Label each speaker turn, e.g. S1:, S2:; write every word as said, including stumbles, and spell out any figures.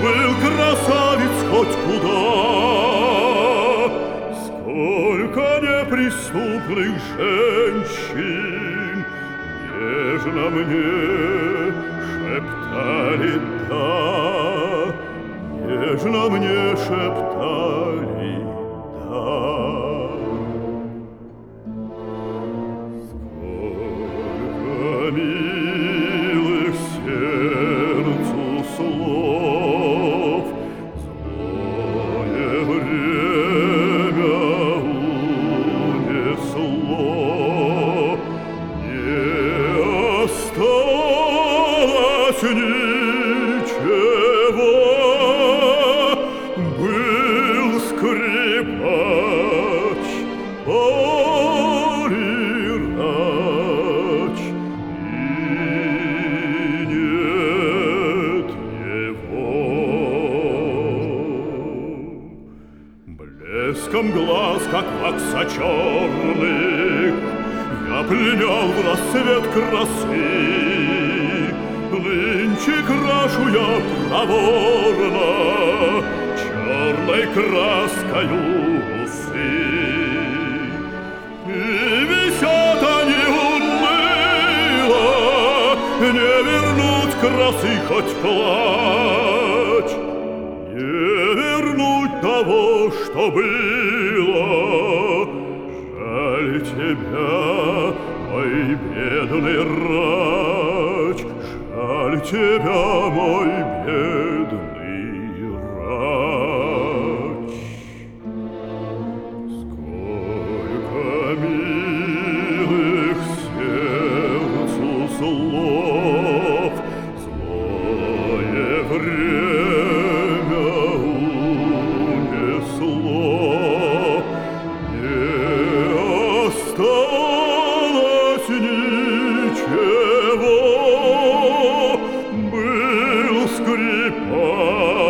S1: был красавец хоть куда. Сколько неприступных женщин нежно мне шептали «да», нежно мне шептали «да». Сколько милых сердцу слов злое время унесло, не осталось ничего. Был скрипач, полирач, и нет его. Блеском глаз, как вакса черных, я пленял в рассвет красы. Нынче крашу я проворно черной краскою усы. И висят они уныло, не вернуть красы хоть плачь, не вернуть того, что было. Жаль тебя, мой бедный врач, жаль тебя, мой бедный врач. Сколько милых сердцу слов злое время унесло, не осталось ничего. Был скрипач,